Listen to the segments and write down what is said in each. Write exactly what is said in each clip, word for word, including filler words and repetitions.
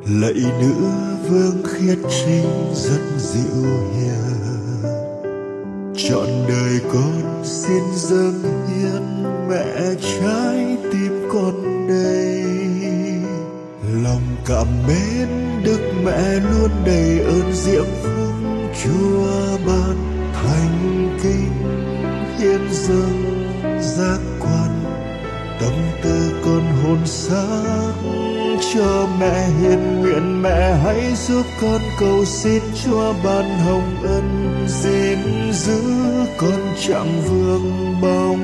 lạy nữ vương khiết trinh rất dịu hiền, trọn đời con xin dâng hiến mẹ trái tim con đây. Lòng cảm mến đức mẹ luôn đầy ơn diễm phúc, Chúa ban thành kính hiến dâng giác quan, tâm tư con hồn xác cho mẹ hiền nguyện. Mẹ hãy giúp con cầu xin Chúa ban hồng ân, gìn giữ con chặng vương bóng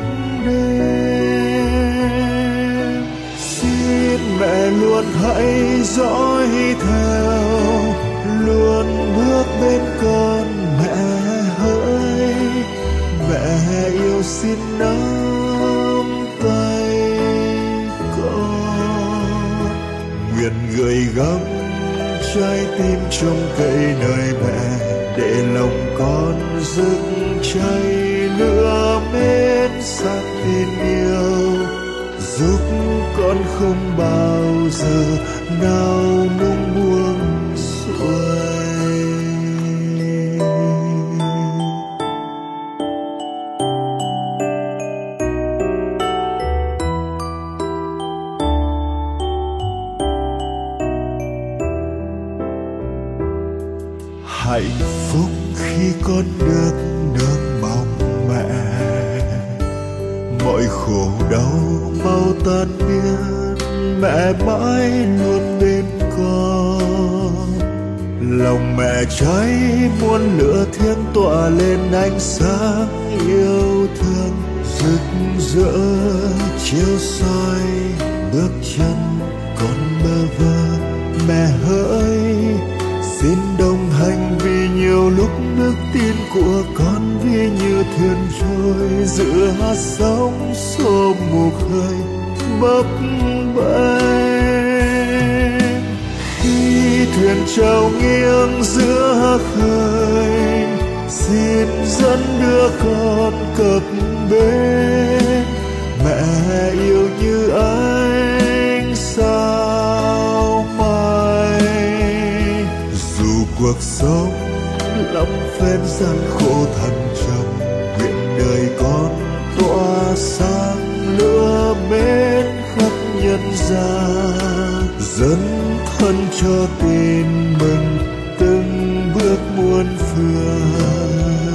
đêm. Xin mẹ luôn hãy dõi theo, luôn bước bên con mẹ hỡi. Mẹ yêu xin nắm tay con, nguyện gửi gắm trái tim trong cây nơi mẹ, để lòng con rực cháy lửa mến sắc tin yêu, giúp con không bao giờ nào nung buông xuôi. Hạnh phúc khi con được nương bóng mẹ, mọi khổ đau mau tan biến, mẹ mãi luôn bên con. Lòng mẹ cháy muôn lửa thiêng tỏa lên ánh sáng yêu thương, rực rỡ chiếu soi bước chân con bơ vơ. Mẹ hỡi xin đồng hành, vì nhiều lúc đức tin của con vì như thuyền trôi giữa hát sóng xô mục hơi bấp bênh. Khi thuyền trâu nghiêng giữa khơi, xin dẫn đưa con cập bến. Mẹ yêu như ánh sao mai, dù cuộc sống lắm phen gian khổ thăng trầm, nguyện đời con tỏa sáng lửa mến khắp nhân gian, dấn thân cho tin mừng từng bước muôn phương.